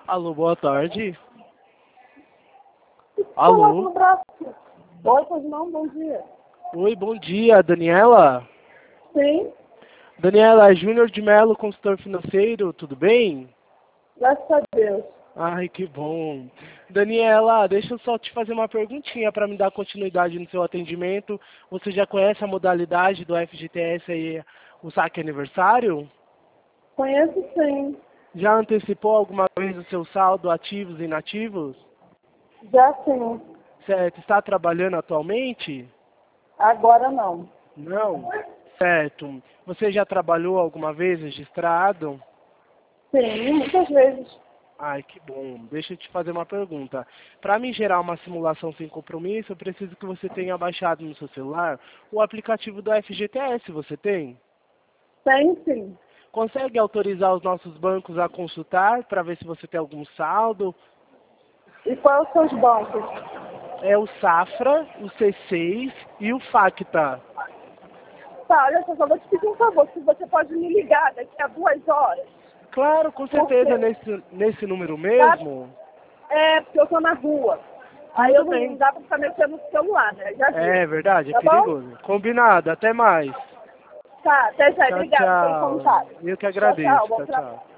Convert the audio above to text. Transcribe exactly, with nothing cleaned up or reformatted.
Alô, boa tarde. Coloca Alô? no braço. Oi, pois não, bom dia. Oi, bom dia, Daniela? Sim, Daniela, é Júnior de Mello, consultor financeiro, tudo bem? graças a Deus. Ai, que bom. Daniela, deixa eu só te fazer uma perguntinha para me dar continuidade no seu atendimento. Você já conhece a modalidade do F G T S aí, o saque aniversário? Conheço sim. Já antecipou alguma vez o seu saldo ativos e inativos? Já sim. Certo. Está trabalhando atualmente? Agora não. Não? Certo. Você já trabalhou alguma vez registrado? Sim, muitas vezes. Ai, que bom. Deixa eu te fazer uma pergunta. Para me gerar uma simulação sem compromisso, eu preciso que você tenha baixado no seu celular o aplicativo do F G T S. Você tem? Tem sim. Consegue autorizar os nossos bancos a consultar para ver se você tem algum saldo? E quais são os bancos? É o Safra, o C seis e o Facta. Tá, olha só, só vou te pedir um favor, se você pode me ligar daqui a duas horas. Claro, com Por certeza, quê? nesse, nesse número Tá? mesmo. É, porque eu tô na rua. Aí Tudo eu não bem. dá pra ficar mexendo no celular, né? Já É vi. verdade, é Tá bom? perigoso. Combinado, até mais. Tá, até já. Tchau, Obrigada pelo tchau. contato. Eu que Tchau, tchau. agradeço. Bom Tchau, trabalho. tchau.